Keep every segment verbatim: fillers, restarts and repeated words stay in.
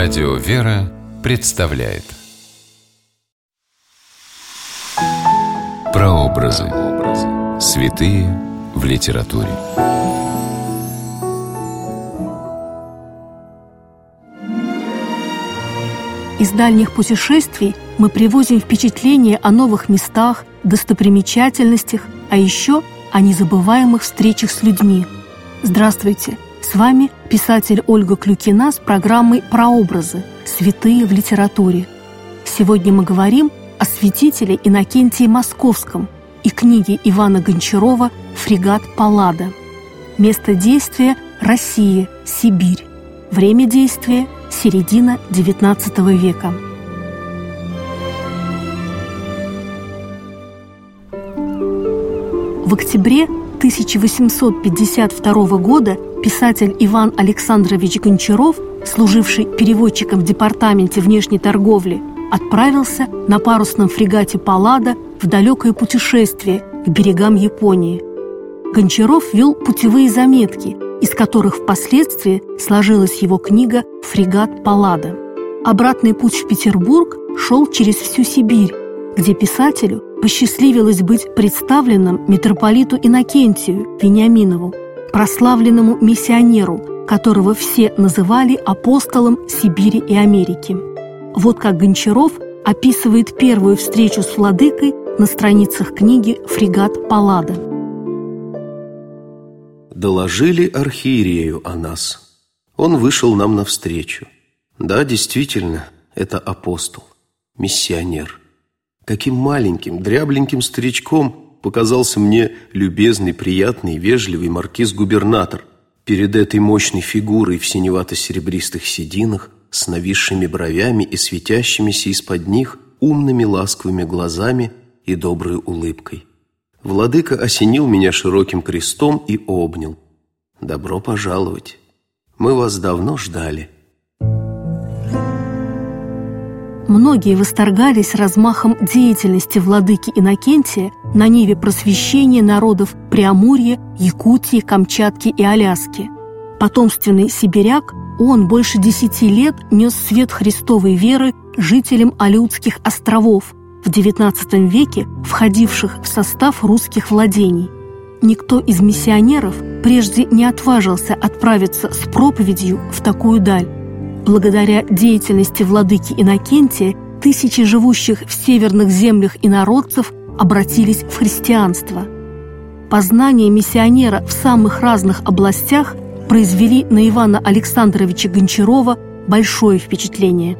Радио «Вера» представляет Прообразы. Святые в литературе. Из дальних путешествий мы привозим впечатления о новых местах, достопримечательностях, а еще о незабываемых встречах с людьми. Здравствуйте! С вами писатель Ольга Клюкина с программой «Прообразы. Святые в литературе». Сегодня мы говорим о святителе Иннокентии Московском и книге Ивана Гончарова «Фрегат Паллада». Место действия – Россия, Сибирь. Время действия – середина девятнадцатого века. В октябре тысяча восемьсот пятьдесят второго года писатель Иван Александрович Гончаров, служивший переводчиком в департаменте внешней торговли, отправился на парусном фрегате «Паллада» в далекое путешествие к берегам Японии. Гончаров вел путевые заметки, из которых впоследствии сложилась его книга «Фрегат Паллада». Обратный путь в Петербург шел через всю Сибирь, где писателю посчастливилось быть представленным митрополиту Иннокентию Вениаминову, прославленному миссионеру, которого все называли апостолом Сибири и Америки. Вот как Гончаров описывает первую встречу с владыкой на страницах книги «Фрегат Паллада». «Доложили архиерею о нас. Он вышел нам навстречу. Да, действительно, это апостол, миссионер. Каким маленьким, дрябленьким старичком показался мне любезный, приятный, вежливый маркиз-губернатор перед этой мощной фигурой в синевато-серебристых сединах, с нависшими бровями и светящимися из-под них умными ласковыми глазами и доброй улыбкой. Владыка осенил меня широким крестом и обнял. «Добро пожаловать! Мы вас давно ждали». Многие восторгались размахом деятельности владыки Иннокентия на ниве просвещения народов Преамурья, Якутии, Камчатки и Аляски. Потомственный сибиряк, он больше десяти лет нес свет Христовой веры жителям Алеутских островов, в девятнадцатом веке входивших в состав русских владений. Никто из миссионеров прежде не отважился отправиться с проповедью в такую даль. Благодаря деятельности владыки Иннокентия тысячи живущих в северных землях инородцев обратились в христианство. Познания миссионера в самых разных областях произвели на Ивана Александровича Гончарова большое впечатление.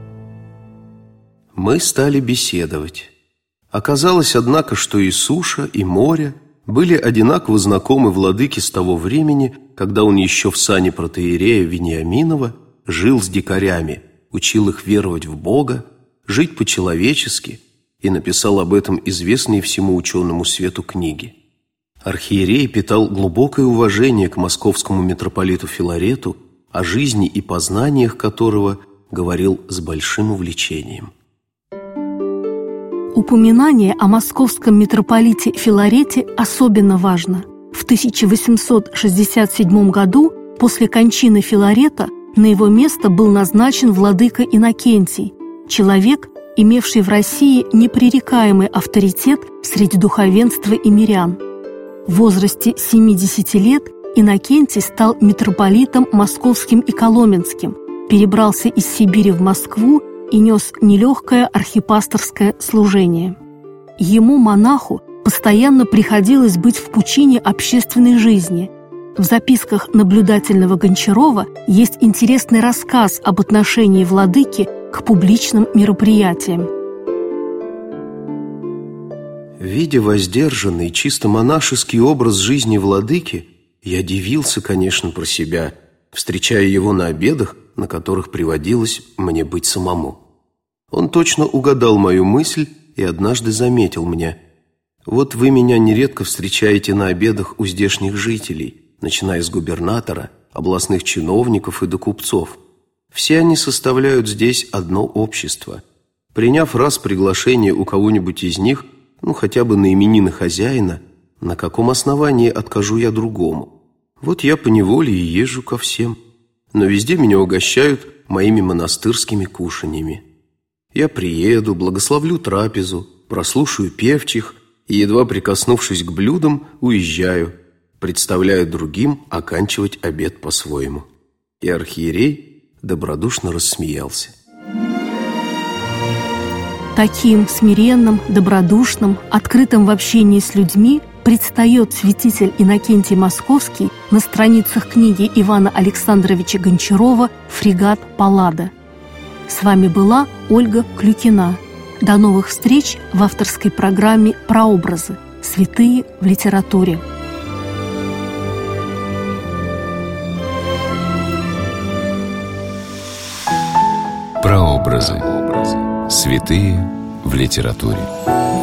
Мы стали беседовать. Оказалось, однако, что и суша, и море были одинаково знакомы владыке с того времени, когда он еще в сане протоиерея Вениаминова жил с дикарями, учил их веровать в Бога, жить по-человечески и написал об этом известные всему ученому свету книги. Архиерей питал глубокое уважение к московскому митрополиту Филарету, о жизни и познаниях которого говорил с большим увлечением. Упоминание о московском митрополите Филарете особенно важно. В тысяча восемьсот шестьдесят седьмом году, после кончины Филарета, на его место был назначен владыка Иннокентий, человек, имевший в России непререкаемый авторитет среди духовенства и мирян. В возрасте семидесяти лет Иннокентий стал митрополитом московским и коломенским, перебрался из Сибири в Москву и нес нелегкое архипасторское служение. Ему, монаху, постоянно приходилось быть в пучине общественной жизни. В записках наблюдательного Гончарова есть интересный рассказ об отношении владыки к публичным мероприятиям. Видя воздержанный, чисто монашеский образ жизни владыки, я дивился, конечно, про себя, встречая его на обедах, на которых приводилось мне быть самому. Он точно угадал мою мысль и однажды заметил мне: «Вот вы меня нередко встречаете на обедах у здешних жителей, начиная с губернатора, областных чиновников и до купцов. Все они составляют здесь одно общество. Приняв раз приглашение у кого-нибудь из них, ну хотя бы на именины хозяина, на каком основании откажу я другому? Вот я поневоле и езжу ко всем. но везде меня угощают моими монастырскими кушаньями. Я приеду, благословлю трапезу, прослушаю певчих и, едва прикоснувшись к блюдам, уезжаю, представляя другим оканчивать обед по-своему. И архиерей добродушно рассмеялся. Таким смиренным, добродушным, открытым в общении с людьми предстает святитель Иннокентий Московский на страницах книги Ивана Александровича Гончарова «Фрегат Паллада». С вами была Ольга Клюкина. До новых встреч в авторской программе «Прообразы. Святые в литературе». Прообразы. Святые в литературе.